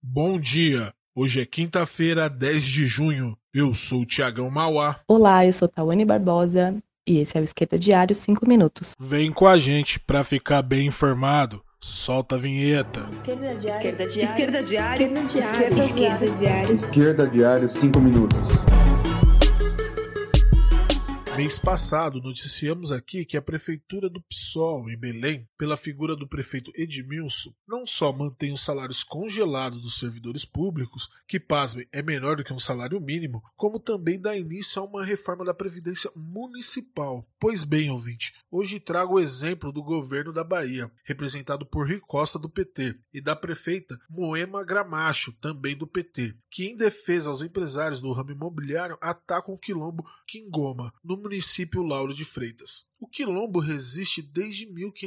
Bom dia, hoje é quinta-feira, 10 de junho. Eu sou o Tiagão Mauá. Olá, eu sou Tawane Barbosa e esse é o Esquerda Diário 5 minutos. Vem com a gente para ficar bem informado. Solta a vinheta. Esquerda Diário. Esquerda Diário. Esquerda Diário. Esquerda Diário. Esquerda Diário 5 minutos. Mês passado, noticiamos aqui que a prefeitura do PSOL, em Belém, pela figura do prefeito Edmilson, não só mantém os salários congelados dos servidores públicos, que, pasmem, é menor do que um salário mínimo, como também dá início a uma reforma da Previdência Municipal. Pois bem, ouvinte, hoje trago o exemplo do governo da Bahia, representado por Rui Costa, do PT, e da prefeita Moema Gramacho, também do PT, que, em defesa aos empresários do ramo imobiliário, atacam o quilombo Quingoma, no município Lauro de Freitas. O quilombo resiste desde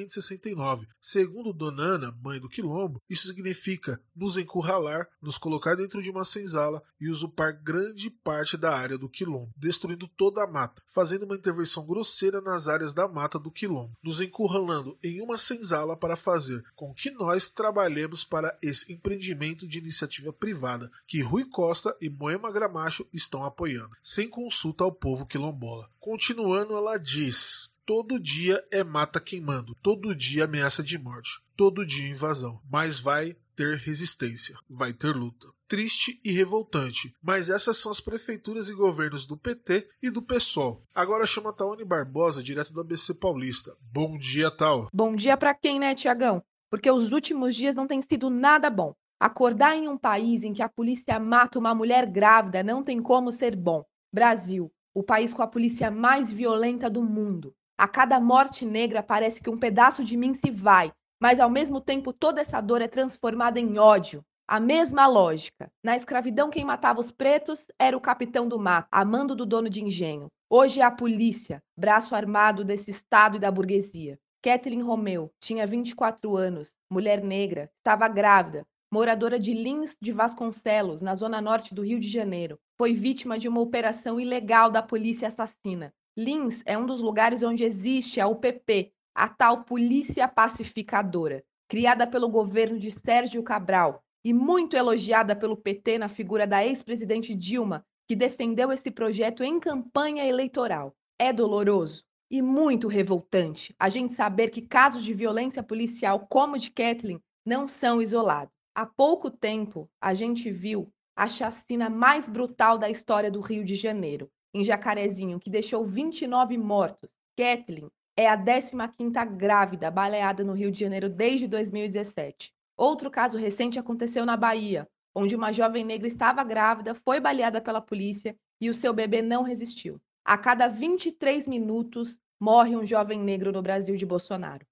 1569. Segundo Dona Ana, mãe do quilombo, isso significa nos encurralar, nos colocar dentro de uma senzala e usurpar grande parte da área do quilombo, destruindo toda a mata, fazendo uma intervenção grosseira nas áreas da mata do quilombo, nos encurralando em uma senzala para fazer com que nós trabalhemos para esse empreendimento de iniciativa privada que Rui Costa e Moema Gramacho estão apoiando, sem consulta ao povo quilombola. Continuando, ela diz: todo dia é mata queimando, todo dia ameaça de morte, todo dia invasão, mas vai ter resistência, vai ter luta. Triste e revoltante, mas essas são as prefeituras e governos do PT e do PSOL. Agora chama a Tawane Barbosa, direto do ABC Paulista. Bom dia, Tal. Bom dia pra quem, né, Tiagão? Porque os últimos dias não têm sido nada bom. Acordar em um país em que a polícia mata uma mulher grávida não tem como ser bom. Brasil, o país com a polícia mais violenta do mundo. A cada morte negra parece que um pedaço de mim se vai, mas ao mesmo tempo toda essa dor é transformada em ódio. A mesma lógica. Na escravidão, quem matava os pretos era o capitão do mato, a mando do dono de engenho. Hoje é a polícia, braço armado desse Estado e da burguesia. Kathleen Romeu tinha 24 anos, mulher negra, estava grávida, moradora de Lins de Vasconcelos, na zona norte do Rio de Janeiro. Foi vítima de uma operação ilegal da polícia assassina. Lins é um dos lugares onde existe a UPP, a tal Polícia Pacificadora, criada pelo governo de Sérgio Cabral e muito elogiada pelo PT na figura da ex-presidente Dilma, que defendeu esse projeto em campanha eleitoral. É doloroso e muito revoltante a gente saber que casos de violência policial como o de Kathleen não são isolados. Há pouco tempo, a gente viu a chacina mais brutal da história do Rio de Janeiro, em Jacarezinho, que deixou 29 mortos. Kathleen é a 15ª grávida baleada no Rio de Janeiro desde 2017. Outro caso recente aconteceu na Bahia, onde uma jovem negra estava grávida, foi baleada pela polícia e o seu bebê não resistiu. A cada 23 minutos, morre um jovem negro no Brasil de Bolsonaro.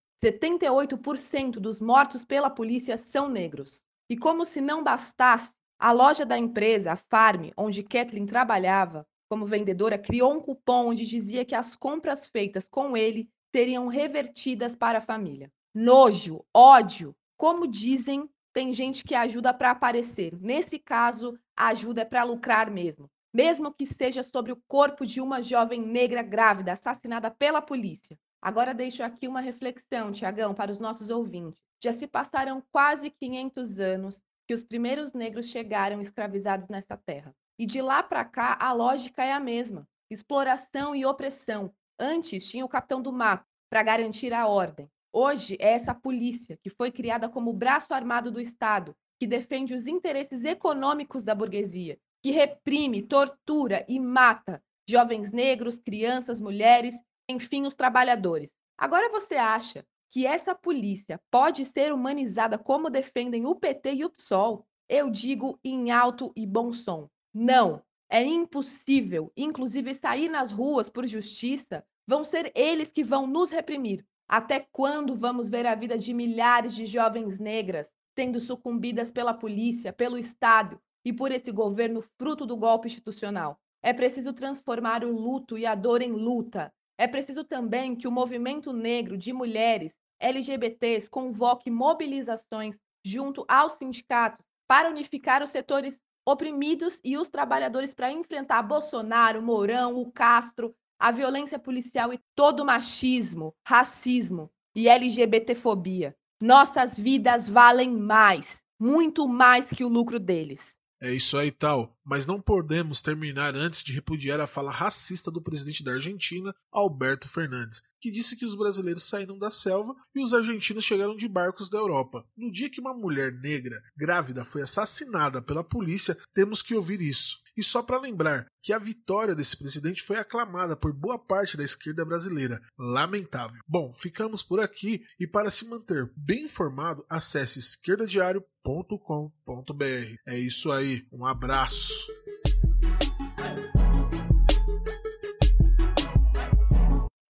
78% dos mortos pela polícia são negros. E como se não bastasse, a loja da empresa, a Farm, onde Kathleen trabalhava como vendedora, criou um cupom onde dizia que as compras feitas com ele seriam revertidas para a família. Nojo, ódio. Como dizem, tem gente que ajuda para aparecer. Nesse caso, a ajuda é para lucrar mesmo. Mesmo que seja sobre o corpo de uma jovem negra grávida assassinada pela polícia. Agora deixo aqui uma reflexão, Tiagão, para os nossos ouvintes. Já se passaram quase 500 anos que os primeiros negros chegaram escravizados nessa terra. E de lá para cá, a lógica é a mesma. Exploração e opressão. Antes tinha o capitão do mato para garantir a ordem. Hoje é essa polícia, que foi criada como braço armado do Estado, que defende os interesses econômicos da burguesia, que reprime, tortura e mata jovens negros, crianças, mulheres, enfim, os trabalhadores. Agora você acha que essa polícia pode ser humanizada como defendem o PT e o PSOL? Eu digo em alto e bom som. Não, é impossível. Inclusive, sair nas ruas por justiça, vão ser eles que vão nos reprimir. Até quando vamos ver a vida de milhares de jovens negras sendo sucumbidas pela polícia, pelo Estado e por esse governo fruto do golpe institucional? É preciso transformar o luto e a dor em luta. É preciso também que o movimento negro de mulheres LGBTs convoque mobilizações junto aos sindicatos para unificar os setores oprimidos e os trabalhadores para enfrentar Bolsonaro, Mourão, o Castro, a violência policial e todo o machismo, racismo e LGBTfobia. Nossas vidas valem mais, muito mais que o lucro deles. É isso aí, tal. Mas não podemos terminar antes de repudiar a fala racista do presidente da Argentina, Alberto Fernandes, que disse que os brasileiros saíram da selva e os argentinos chegaram de barcos da Europa. No dia que uma mulher negra grávida foi assassinada pela polícia, temos que ouvir isso. E só para lembrar que a vitória desse presidente foi aclamada por boa parte da esquerda brasileira. Lamentável. Bom, ficamos por aqui e para se manter bem informado, acesse esquerdadiario.com.br. É isso aí, um abraço.